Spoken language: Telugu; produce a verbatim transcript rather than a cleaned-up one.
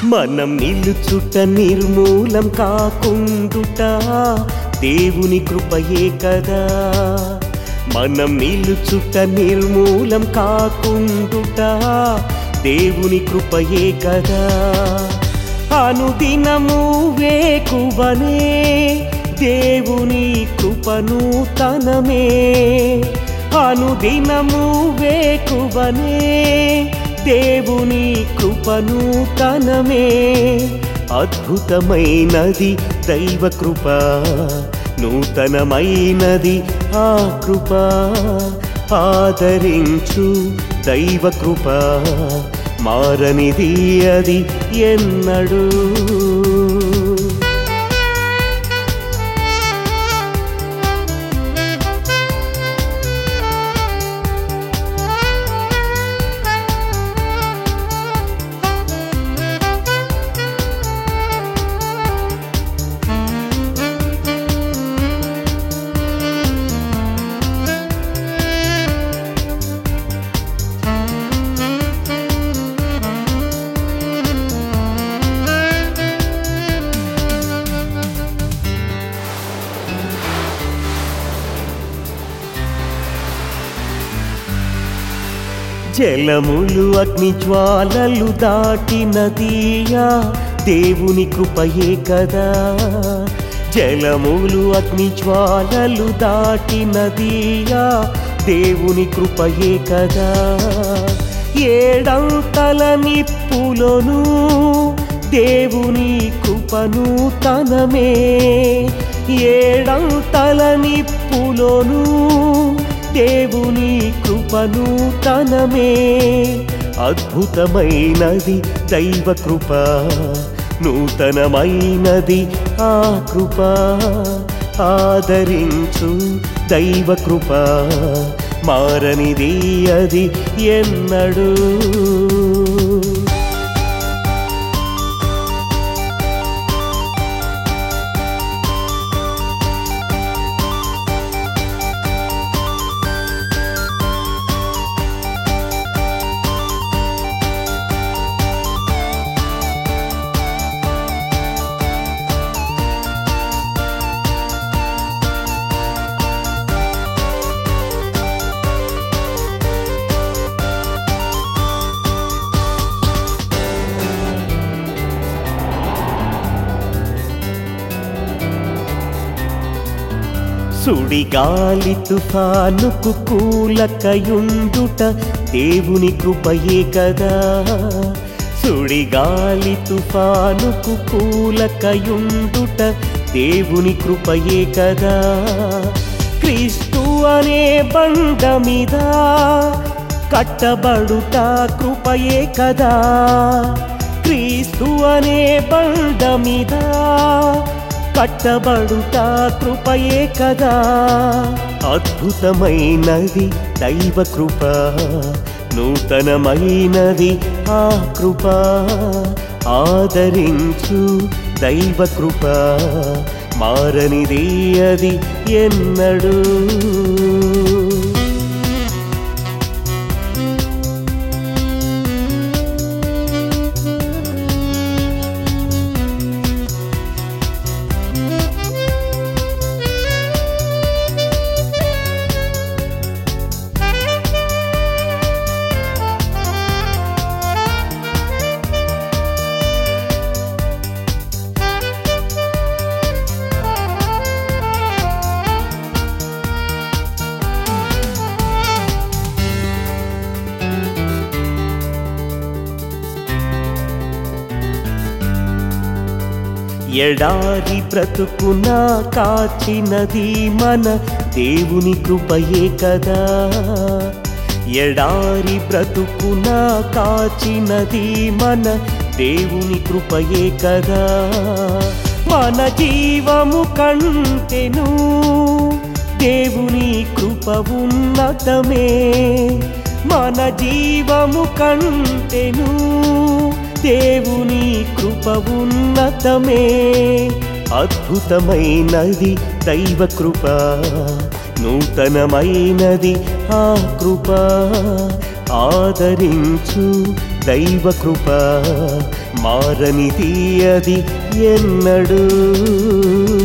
మనం నిలుచుట నిర్మూలం కాకుండుట దేవుని కృపయే కదా. మనం నిలుచుట నిర్మూలం కాకుండుట దేవుని కృపయే కదా. అనుదినము వేకువనే దేవుని కృపను తనమే. అనుదినము వేకువనే దేవుని కృపను తనమే. అద్భుతమైనది దైవ కృప, నూతనమైనది ఆ కృప. ఆదరించు దైవ కృప, మారనిది అది ఎన్నడూ. జలములు అగ్ని జ్వాలలు దాటినదియా దేవుని కృపయే కదా. జలములు అగ్ని జ్వాలలు దాటినదియా దేవుని కృపయే కదా. ఏడంతల నిప్పులోను దేవుని కృపను తనమే. ఏడంతల నిప్పులోను దేవుని కృపను తనమే. అద్భుతమైనది దైవ కృప, నూతనమైనది ఆ కృప. ఆదరించు దైవ కృప, మారనిది అది ఎన్నడూ. సుడిగాలి తుఫానుకు కూలకయుండుట దేవుని కృపయే కదా. సుడిగాలి తుఫానుకు కూలకయుండుట దేవుని కృపయే కదా. క్రీస్తు అనే బండ మీద కట్టబడుట కృపయే కదా. క్రీస్తు అనే బండ మీద కట్టబడుట కృపయే కదా. అద్భుతమైనది దైవ కృప, నూతనమైనది ఆ కృప. ఆదరించు దైవ కృప, మారనిది అది ఎన్నడూ. ఎడారి బ్రతుకున కాచినది మన దేవుని కృపయే కదా. ఎడారి బ్రతుకున కాచినది మన దేవుని కృపయే కదా. మన జీవము కంటెను దేవుని కృప ఉన్నతమే. మన జీవము కంటెను దేవుని కృప ఉన్నతమే. అద్భుతమైనది దైవ కృప, నూతనమైనది ఆ కృప. ఆదరించు దైవ కృప మారనిది అది ఎన్నడూ